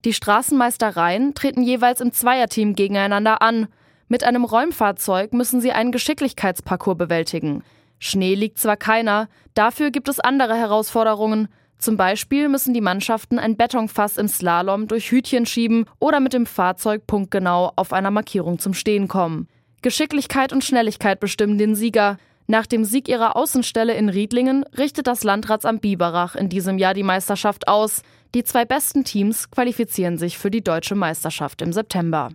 Die Straßenmeistereien treten jeweils im Zweierteam gegeneinander an. Mit einem Räumfahrzeug müssen sie einen Geschicklichkeitsparcours bewältigen. Schnee liegt zwar keiner, dafür gibt es andere Herausforderungen. Zum Beispiel müssen die Mannschaften ein Betonfass im Slalom durch Hütchen schieben oder mit dem Fahrzeug punktgenau auf einer Markierung zum Stehen kommen. Geschicklichkeit und Schnelligkeit bestimmen den Sieger. Nach dem Sieg ihrer Außenstelle in Riedlingen richtet das Landratsamt Biberach in diesem Jahr die Meisterschaft aus. Die 2 besten Teams qualifizieren sich für die Deutsche Meisterschaft im September.